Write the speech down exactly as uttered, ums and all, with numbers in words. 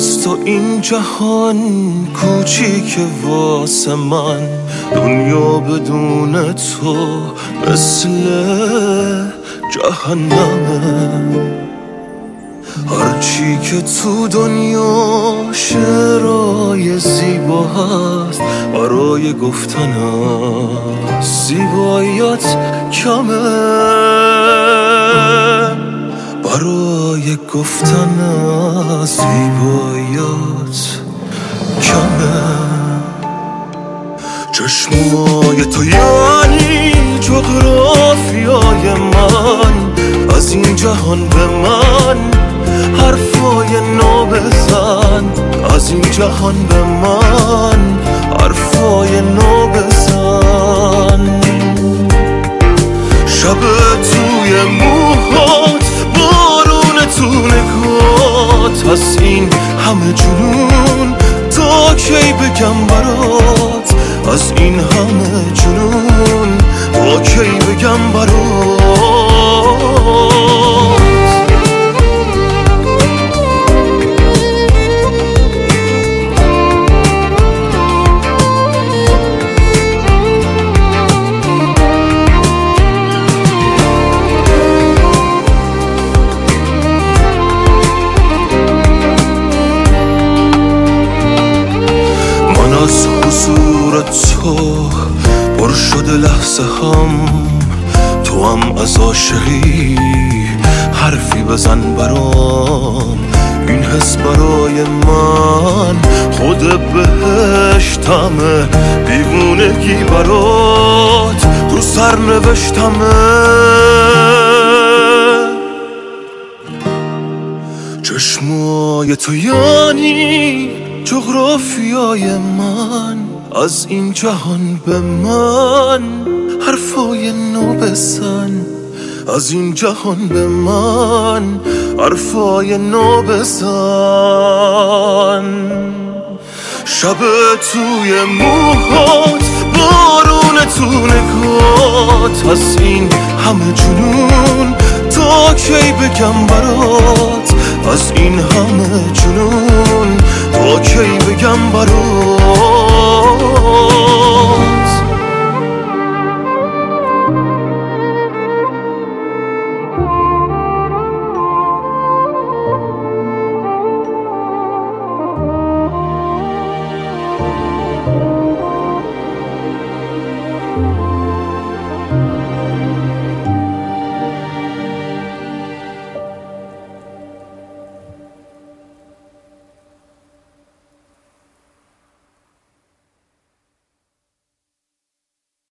از تو این جهان کوچیکه واسه من، دنیا بدون تو مثل جهنمه. هرچی که تو دنیا شعرهای زیبا هست برای گفتن هست، زیباییات کمه برای گفتن هست، زیباییات کمه. چشمای تو یعنی جغرافیای من، از این جهان به من حرفای نو بزن، از این جهان به من حرفای نو بزن. شب توی موهات، بارون تو نگات، از این همه جنون تا کی بگم برات، از این همه جنون تا کی بگم برات. از حضور تو پر شده لحظه هم، تو هم از عاشقی حرفی بزن برام. این حس برای من خود بهشتمه، دیوونگی برات رو سر نوشتمه. چشمای تو یعنی جغرافیای من، از این جهان به من حرفای نو بزن، از این جهان به من حرفای نو بزن. شب توی موهات، بارون تو نگات، از این همه جنون تا کی بگم برات، از این همه جنون تا کی بگم برات.